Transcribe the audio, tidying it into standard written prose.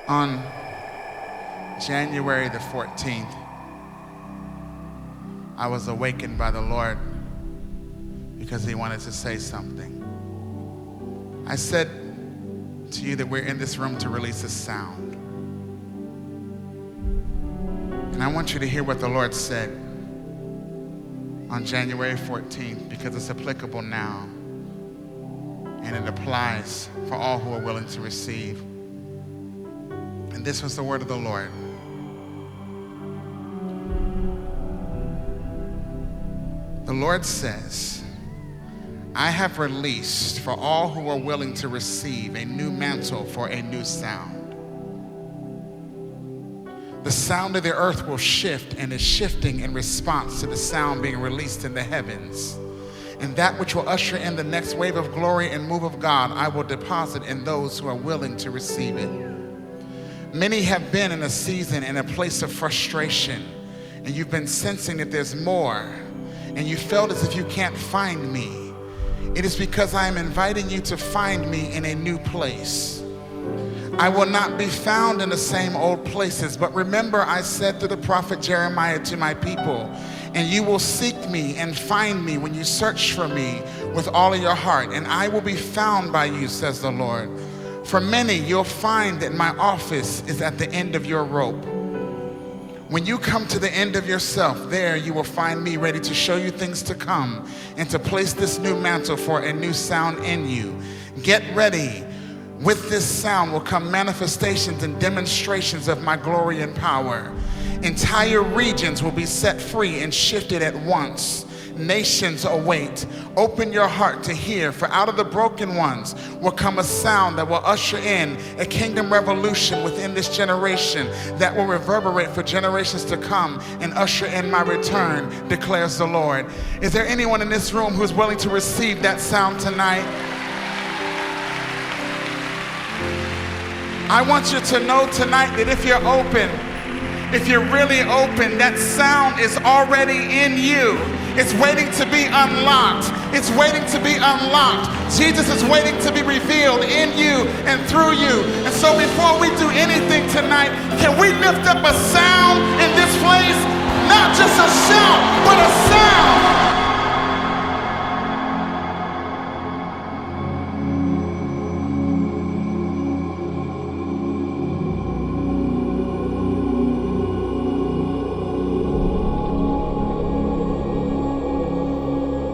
On January the 14th, I was awakened by the Lord because he wanted to say something. I said to you that we're in this room to release a sound. And I want you to hear what the Lord said on January 14th because it's applicable now and it applies for all who are willing to receive. And this was the word of the Lord. The Lord says, I have released for all who are willing to receive a new mantle for a new sound. The sound of the earth will shift and is shifting in response to the sound being released in the heavens. And that which will usher in the next wave of glory and move of God, I will deposit in those who are willing to receive it. Many have been in a season in a place of frustration, and you've been sensing that there's more, and you felt as if you can't find me. It is because I am inviting you to find me in a new place. I will not be found in the same old places, but remember I said through the prophet Jeremiah to my people, and you will seek me and find me when you search for me with all of your heart, and I will be found by you, says the Lord. For many, you'll find that my office is at the end of your rope. When you come to the end of yourself, there you will find me ready to show you things to come and to place this new mantle for a new sound in you. Get ready. With this sound will come manifestations and demonstrations of my glory and power. Entire regions will be set free and shifted at once. Nations await. Open your heart to hear, for out of the broken ones will come a sound that will usher in a kingdom revolution within this generation that will reverberate for generations to come and usher in my return, declares the Lord. Is there anyone in this room who's willing to receive that sound tonight? I want you to know tonight that if you're open, if you're really open, that sound is already in you. It's waiting to be unlocked. It's waiting to be unlocked. Jesus is waiting to be revealed in you and through you. And so before we do anything tonight, can we lift up a sound in this place? Not just a shout, but a sound.